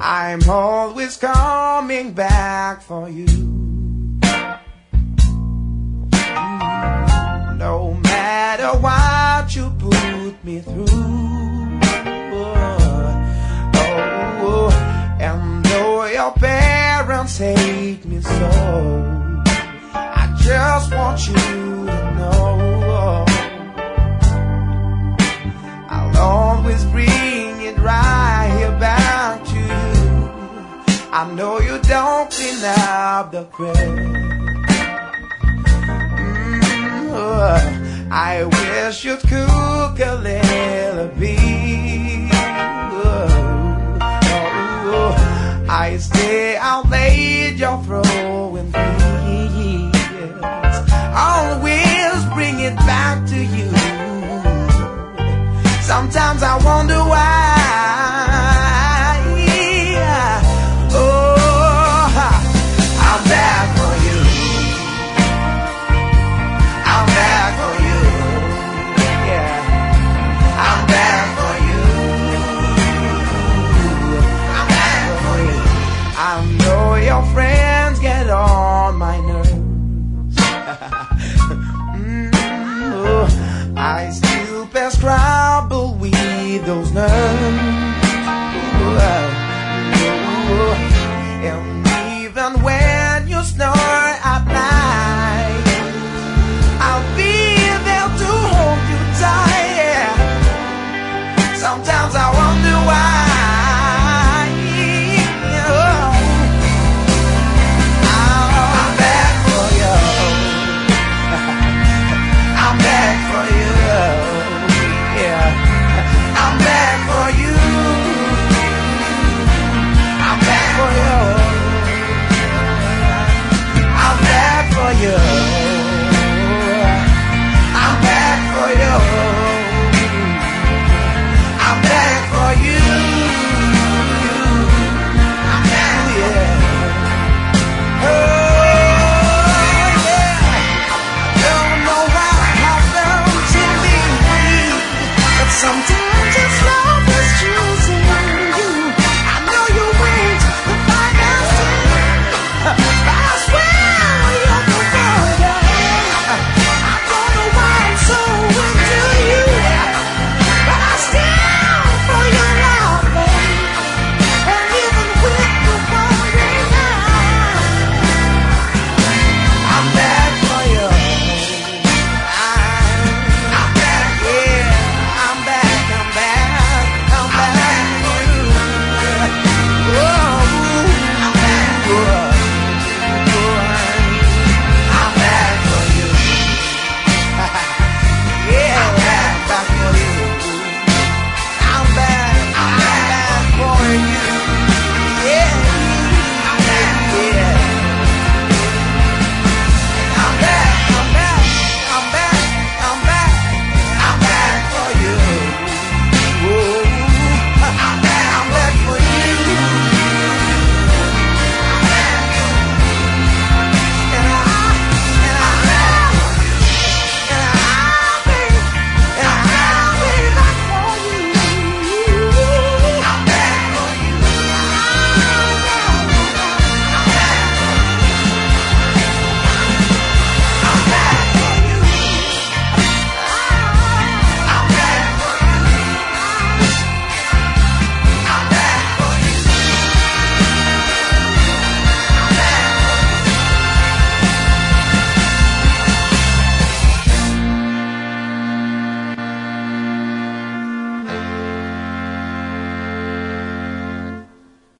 I'm always coming back for you. No matter what you put me through. Oh, and though your parents hate me so, I just want you to know I'll always bring it right here back to you. I know you don't clean up the crib. I wish you'd cook a little bit. I still